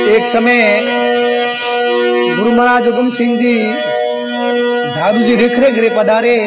एक समय गुरु महाराज हुकुम सिंह जी दारू जी रेखरे घरे पधारे।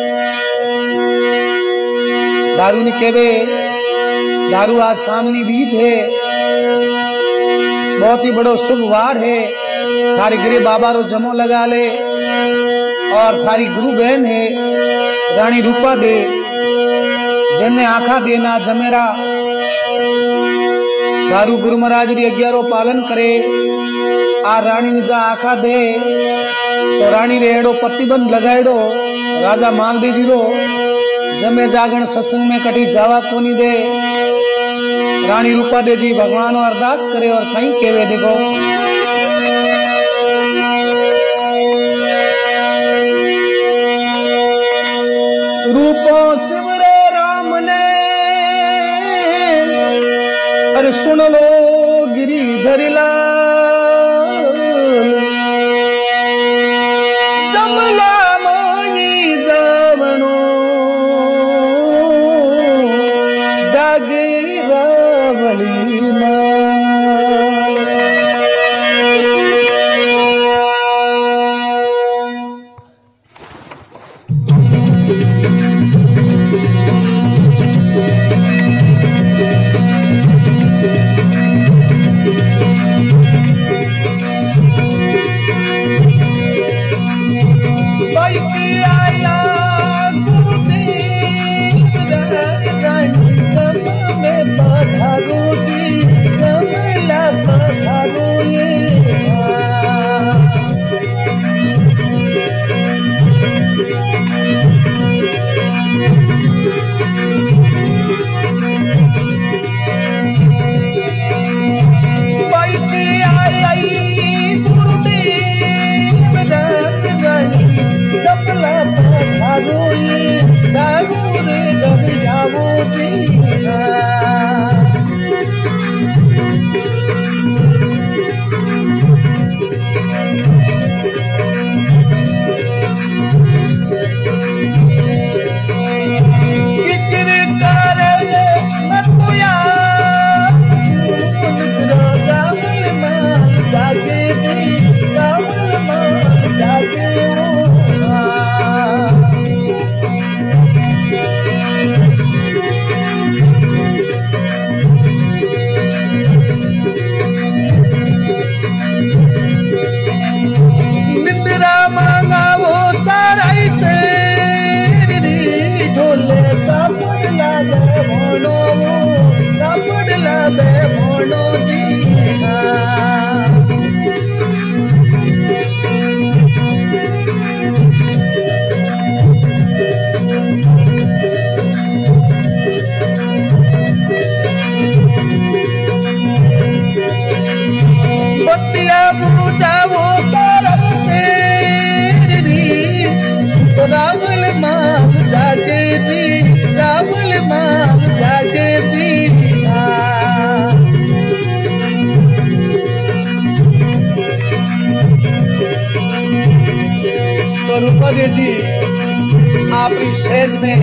दारू ने केवे दारू आज सामनी बीज है, बहुत ही बड़ो शुभ वार है, थारी गिरे बाबा रो जमो लगा ले। और थारी गुरु बहन है रानी रूपा दे, जिन्हें आखा देना जमेरा दारू गुरु महाराज री आज्ञा पालन करे। आ रानी ने जा आखा दे तो रानी रे एड़ो प्रतिबंध लगाएड़ो राजा मालदेव जी रो जमे जागण सत्संग में कटी जावा कोनी दे। रानी रूपा दे जी भगवान अरदास करे और कहीं केवे देखो रूपो सिमरे राम ने अरे सुन लो गिरिधर लाल, जमला माई जावणो जागे रावली जी आपरी सेज में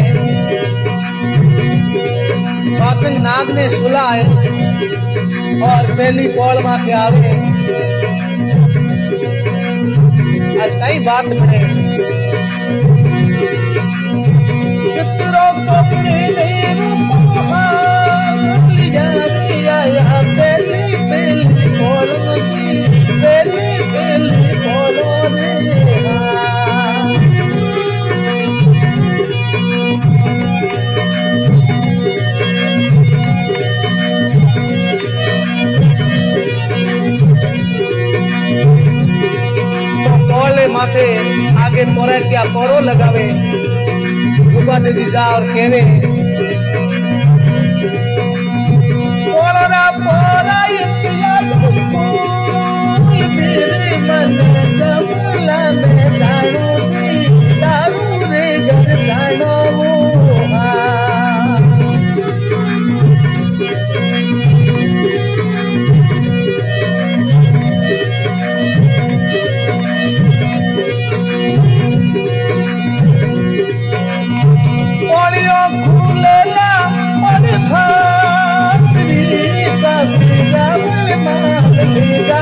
वासंग नाग ने सुला है और पहली पौड़ मां के आवे और कई बात बने कितरो कपड़े नहीं रूपा ली जा या पहली पहली पौड़ की पहली पहली पौड़ रे माथे आगे मोरा क्या पोरो लगावे रूपा देवी जा और कहवे पोरा पोरा इतना तुझको मेरे मन जमला में दारू रे घर जानो Liga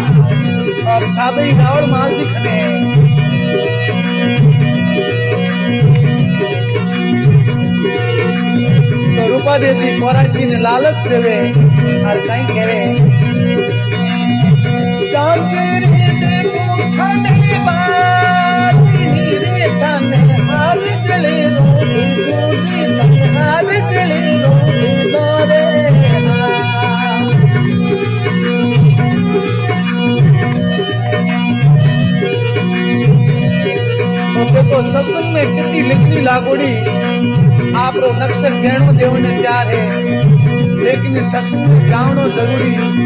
और साबई रावण माल जी खने तो रूपा देवी कोरा जी ने लालच देवे और कहीं कहे तो सत्संग में कितनी लिखनी लागोड़ी आप रो नक्शल कहणो देव ने प्यार है लेकिन सत्संग में जानो जरूरी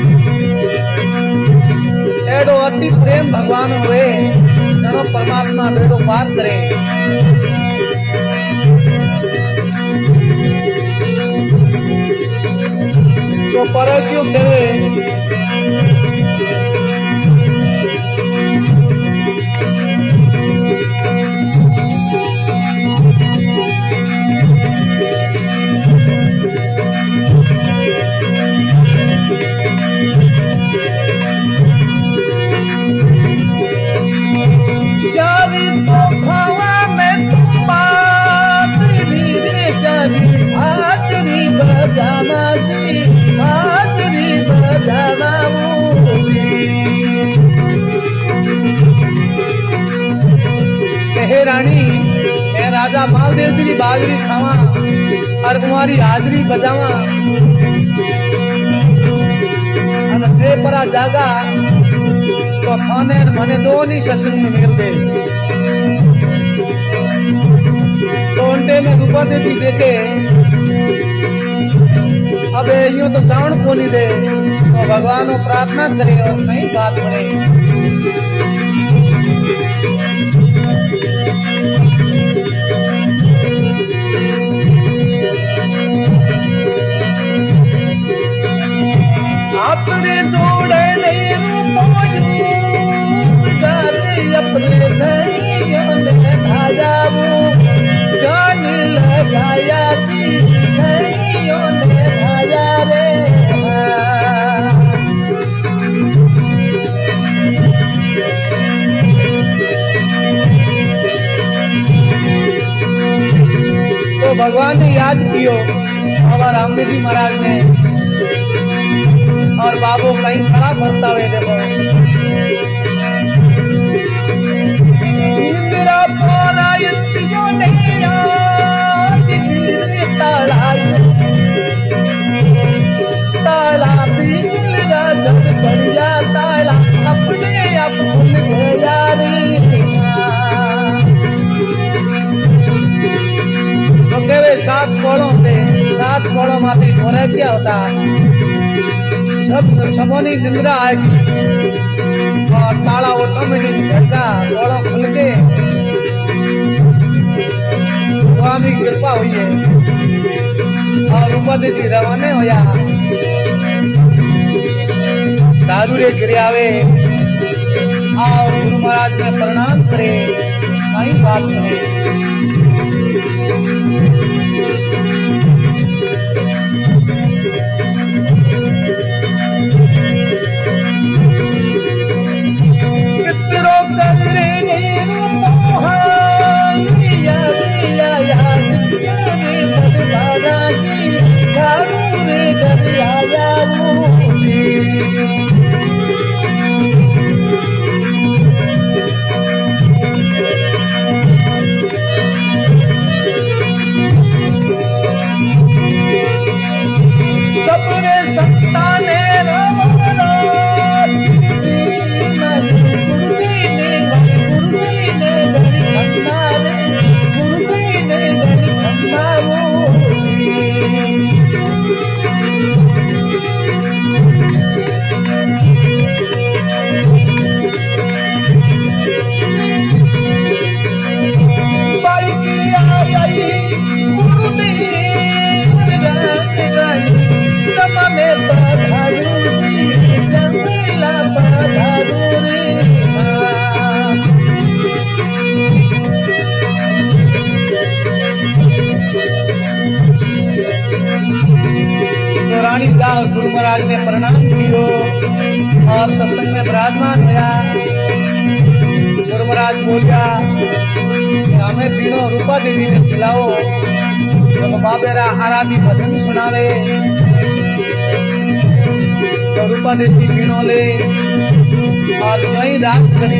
एडो अति प्रेम भगवान हुए जनो परमात्मा बेड़ो पार करे तो पर क्यों कहे रानी मैं राजा मालदेव जी बागरी खावा और तुम्हारी हाजरी बजावा जे परा जागा तो थाने मने दो नहीं सत्संग में मिलते तो उनते में रूपा देवी देखे अब यूं तो जान को नहीं दे तो भगवान को प्रार्थना करे और नहीं बात बने अपने जोड़े नहीं अपने धैर्य में भाजाऊ जान लगाया जी धैर्य में भाजा रे तो भगवान ने याद कियो हमारा रामदेव जी महाराज ने और बाबू कहीं खड़ा भरता हुए देखो इंदिरा पोला इत्तियो नहीं याद ताला बिगल राजब बढ़िया ताला अपने आप भूल गया रे तो केवे सात कोड़ों माती थोड़ा क्या होता सब सबोनी निंद्रा आएगी और ताला ऑटोमेटिक झटका थोड़ा खुल के वहाँ भी कृपा हुई है और रूपा जी रवाने होया दारू रे गिरियावे और गुरु महाराज ने प्रणाम करे कहीं बात करे गुरु महाराज ने प्रणाम कियो और सत्संग में विराजमान हुआ। गुरु महाराज बोलिया कि हमें पीनो रूपा देवी ने खिलाओ। तो बाबेरा आराधी भजन सुनावे तो रूपा देवी पीनो ले और वही रात करी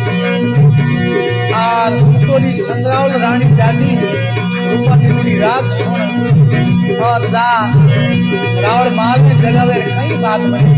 और सुतोली संग्रावल रानी जागी रूपा देवी रात सुन और जा रावण माल में जगावे कई बात बनी।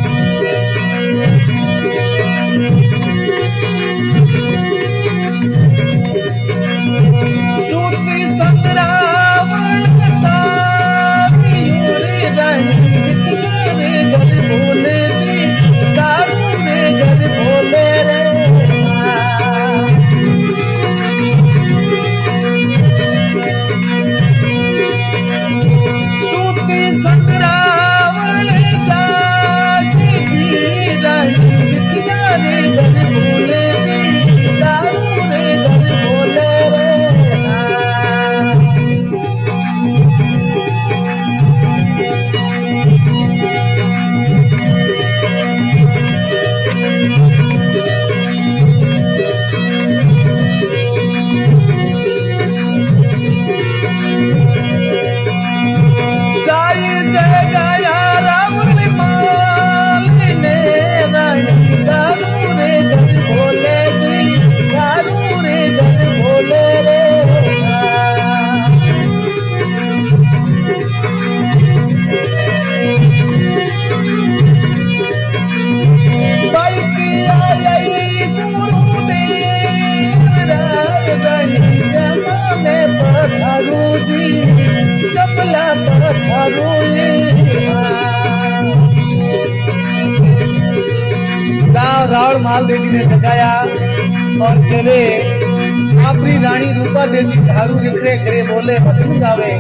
रावण माल देवी ने जगाया और कहवे अपनी रानी रूपा देवी झाड़ू रिखरे करे बोले भजन गावे।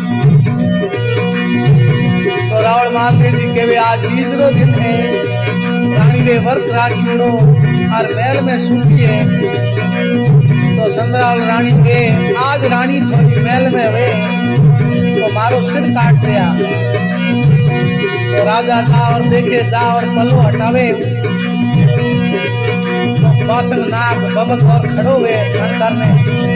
तो रावण माल देवी कहवे आज तीसरो दिन है रानी ने व्रत राखियो और महल में सूती है। तो संग्रावल रानी के आज रानी थोड़ी महल में हुए तो मारो सिर काट दिया। तो राजा जा और देखे जा और पल्लो हटावे बासंग नाग बबक और खड़ो हुए अंदर में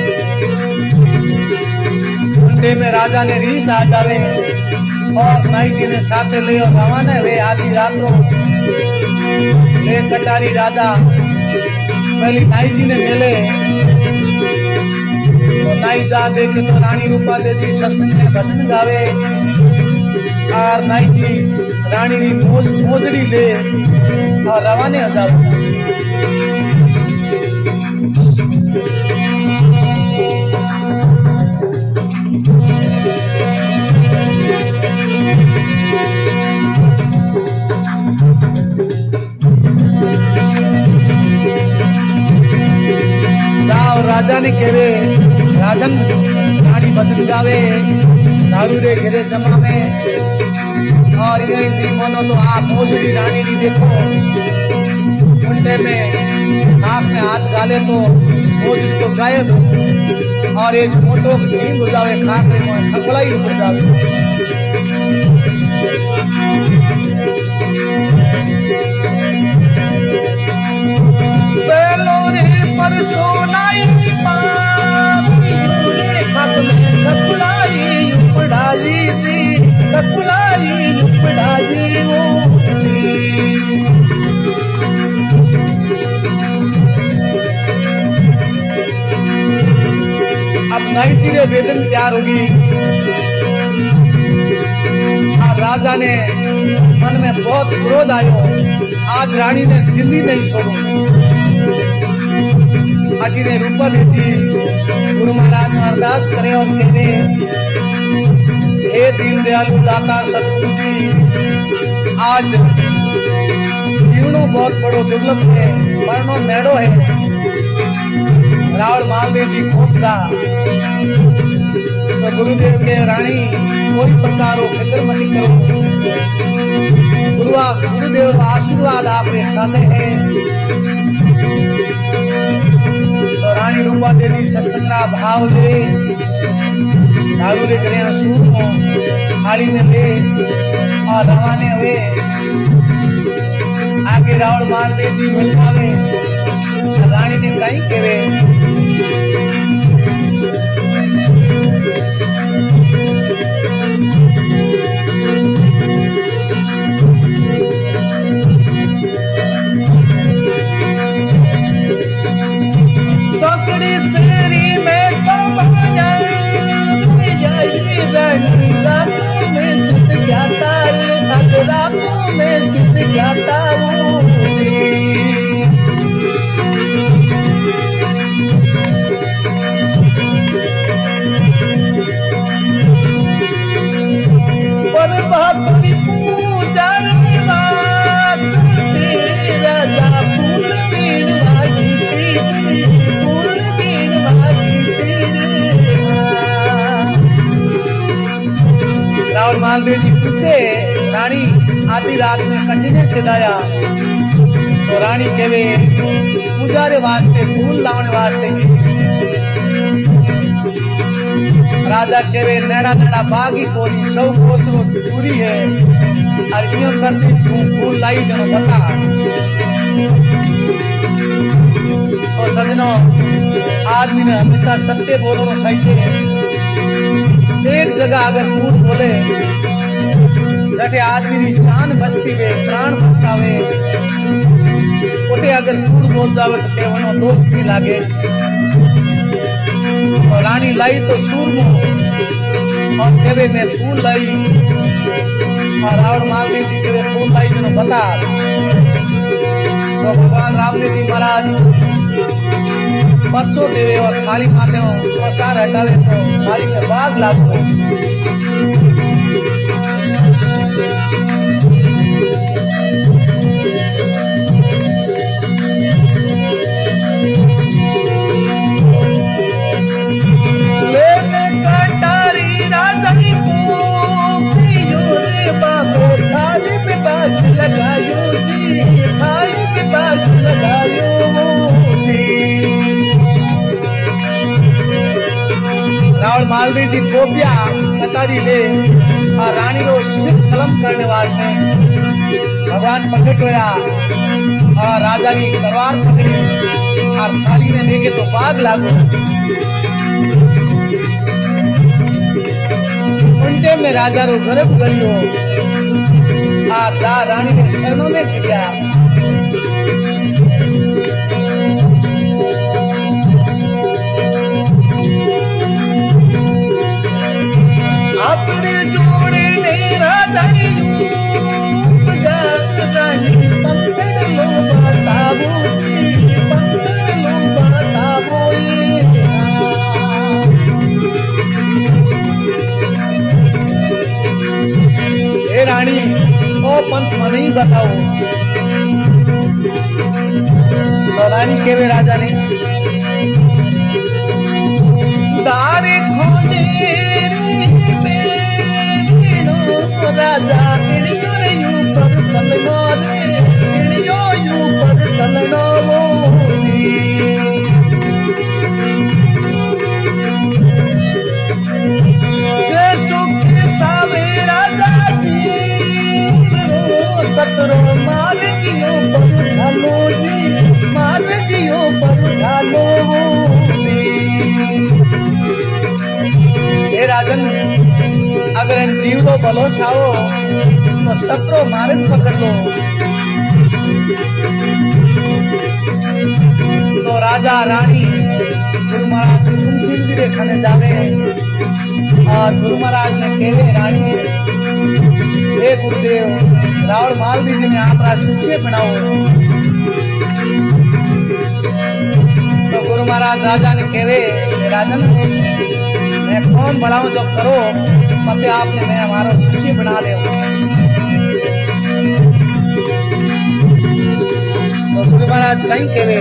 कुंडे में राजा ने रीस आ जावे और नाई जी ने साथे ले और रवाना हुए आधी रातों ले कटारी राजा पहली नाई जी ने मिले तो नाई जा देखे तो रानी रूपा देवी सत्संग में भजन गावे और नाई जी रानी की मोजड़ी ले और रवाने हो जावे। राजा ने केवे राजन रानी भजन गावे दारू रे घेरे जमा में और यही दी मनो तो आप मोजड़ी रानी नहीं देखो मुंडे में नाक में हाथ डाले तो मोजड़ी तो गायब और एक मोटो नींद हो जावे खाकरे में खकलाई उड़ जावे। अब वेदन तैयार होगी। राजा ने मन में बहुत क्रोध आयो आज रानी ने जिंदगी नहीं छोड़ो। आज ने रूपा देती गुरु महाराज अरदास करे और कहते हे दीन दयालु दाता सतगुरु जी आज जीवनो बहुत बड़ो दुर्लभ है मरनो नेड़ो है। रावण मालदेव जी खोपदा तो गुरुदेव के रानी कोई प्रकारो फिक्र मत करो गुरुदेव का आशीर्वाद आपके साथ है। तो रानी रूपा देवी सत्संगा भाव ले दारू रे करे सूर को थाली में ले और रवाने हुए। आगे रावण मालदेव जी मिलवावे रानी ने कहीं केवे मालदेव जी पूछे रानी आधी रात में कठिने से लाया तो रानी केवे पूजारे वास्ते फूल लाने वास्ते राजा केवे नेड़ा नेड़ा बागी कोली सौ कोसरो दूरी है और यूं करती तू फूल लाई जनो बता तो सजनों आदमी ने हमेशा सत्य बोलना चाहिए। एक जगह अगर झूठ बोले जटे आदमी की जान बचती वे प्राण बचतावे उठे अगर झूठ बोल जावे तो केवनो दोष नहीं लागे। और रानी लाई तो सूरमो और केवे में फूल लाई और रावण मालदेव जी केवे फूल लाई जनो बता तो भगवान राम ने जी महाराज परसों देवे और थाली खाते हो प्रसाद हटावे तो थाली में बाग लागो मालदेव जी गोपिया कतारी ले और रानी रो सिर कलम करने वास्ते भगवान प्रकट होया और राजा की तलवार पकड़ी और थाली में लेके तो बाग लागो उनके में राजा रो गर्भ गलियो और रानी ने शरणों में गिरा रानी ओ पंथ मन ही बताओ तो रानी केवे राजा ने दारे खोजे राजा पर सलनो रे पर सलनो राजन अगर इन जीव को बलो छाओ तो सत्रो मारे पकड़ लो तो राजा रानी गुरु महाराज तुमसिंह जी देखने जावे और गुरु महाराज ने केवे रानी हे गुरुदेव रावण मालदेव जी ने आपका शिष्य बनाओ तो गुरु महाराज राजा ने केवे राजन मैं कौन बढ़ाऊं जो करो पते आपने मैं हमारा शिष्य बना ले तो गुरु महाराज कहीं केवे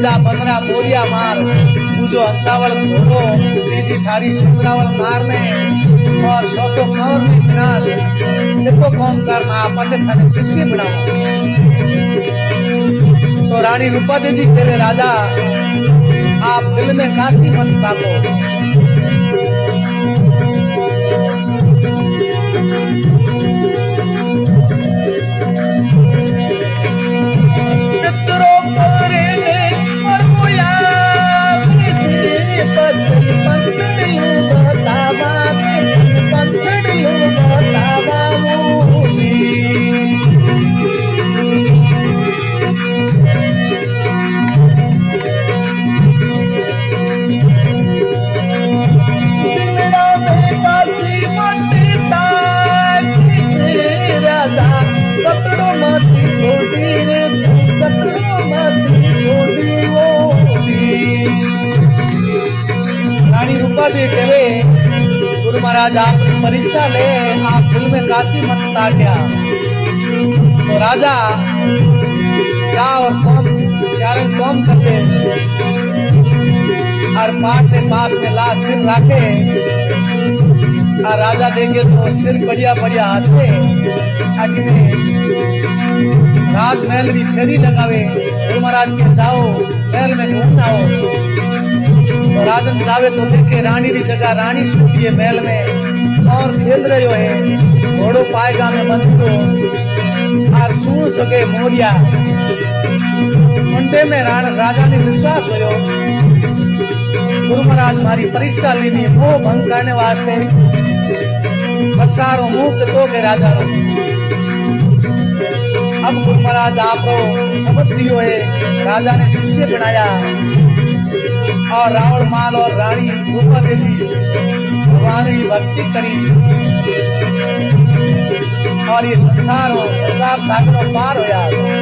जा पंद्रह बोरिया मार, तू जो हंसावल घोड़ो तेजी थारी सुंदरावल मारने और सौतो कंवर ने विनाश देखो कौन करना आपसे थाने शिष्य बनाओ। तो रानी रूपादेवी जी कहे राजा आप दिल में काशी मत पाको। गुरु महाराज आप परीक्षा ले, आप दिल में काशी मत ताक्या। तो राजा क्या और कौम करते और पाठ के पास में ला सिर राखे और राजा देखे तो सिर बढ़िया बढ़िया हंसे आखिर राजमहल की फेरी लगावे। गुरु महाराज के जाओ महल में घूम आओ। तो राजन जावे तो देखे रानी की जगह रानी सूती है महल में और खेल रहे है घोड़ो पाएगा में बंदो और सुन सके मोरिया। मुंडे में राजा ने विश्वास हो गुरु महाराज हमारी परीक्षा लेनी मोह भंग करने वास्ते बक्सारो मुक्त तो के राजा रो। अब गुरु महाराज आप समझ लियो है राजा ने शिष्य बनाया और रावण माल और रानी रूपादेवी भगवान की भक्ति करी और ये संसार सागरों पार हो जाए।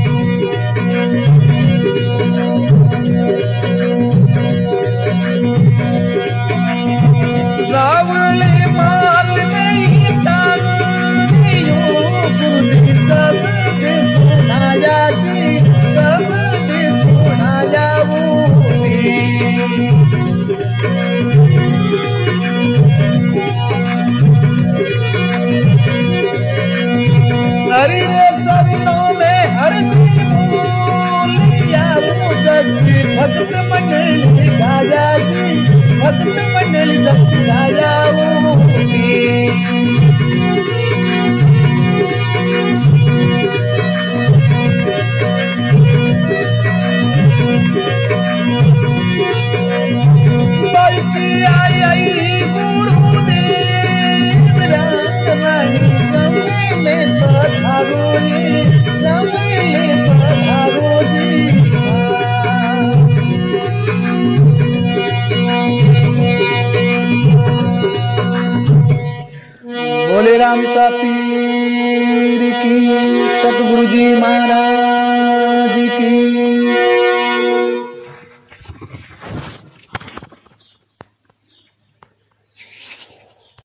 रावण माल नहीं तारियो गुरु सब सुनाया जी सब सुनाया हरि शरणों में हर लिया भक्त मंडली गाया जी भक्त मंडली दस गाया बोले राम सफीर की सतगुरु जी महाराज की।